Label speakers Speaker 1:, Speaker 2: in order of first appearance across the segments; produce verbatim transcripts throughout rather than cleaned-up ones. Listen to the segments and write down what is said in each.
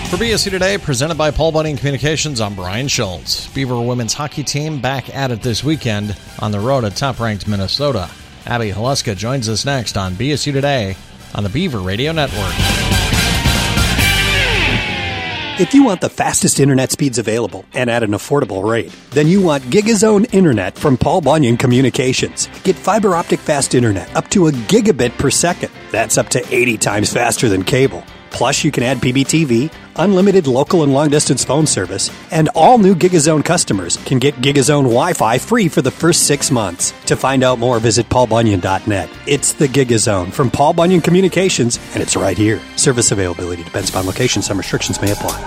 Speaker 1: For B S U Today, presented by Paul Bunyan Communications, I'm Brian Schultz. Beaver women's hockey team back at it this weekend on the road at top-ranked Minnesota. Abby Haluska joins us next on B S U Today on the Beaver Radio Network.
Speaker 2: If you want the fastest internet speeds available and at an affordable rate, then you want GigaZone Internet from Paul Bunyan Communications. Get fiber optic fast internet up to a gigabit per second. That's up to eighty times faster than cable. Plus, you can add P B T V, unlimited local and long-distance phone service, and all new GigaZone customers can get GigaZone Wi-Fi free for the first six months. To find out more, visit paul bunyan dot net. It's the GigaZone from Paul Bunyan Communications, and it's right here. Service availability depends upon location. Some restrictions may apply.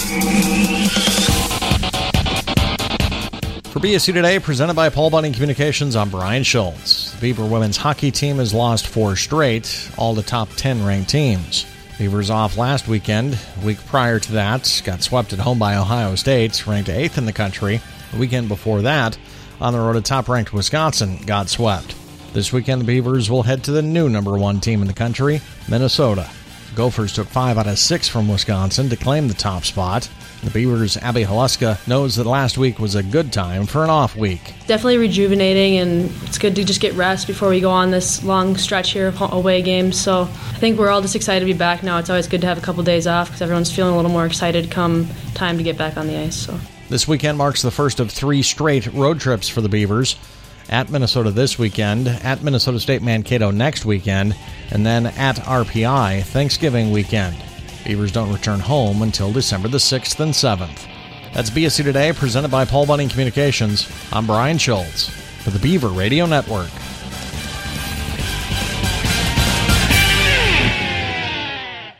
Speaker 1: For B S U Today, presented by Paul Bunyan Communications, I'm Brian Schultz. The Beaver women's hockey team has lost four straight, all the top ten ranked teams. Beavers off last weekend. A week prior to that, got swept at home by Ohio State, ranked eighth in the country. The weekend before that, on the road to top-ranked Wisconsin, got swept. This weekend, the Beavers will head to the new number one team in the country, Minnesota. The Gophers took five out of six from Wisconsin to claim the top spot. The Beavers' Abby Haluska knows that last week was a good time for an off week.
Speaker 3: Definitely rejuvenating, and it's good to just get rest before we go on this long stretch here of away games. So I think we're all just excited to be back now. It's always good to have a couple days off because everyone's feeling a little more excited come time to get back on the ice. So
Speaker 1: this weekend marks the first of three straight road trips for the Beavers. At Minnesota this weekend, at Minnesota State Mankato next weekend, and then at R P I Thanksgiving weekend. Beavers don't return home until December the sixth and seventh. That's B S U Today, presented by Paul Bunyan Communications. I'm Brian Schultz for the Beaver Radio Network.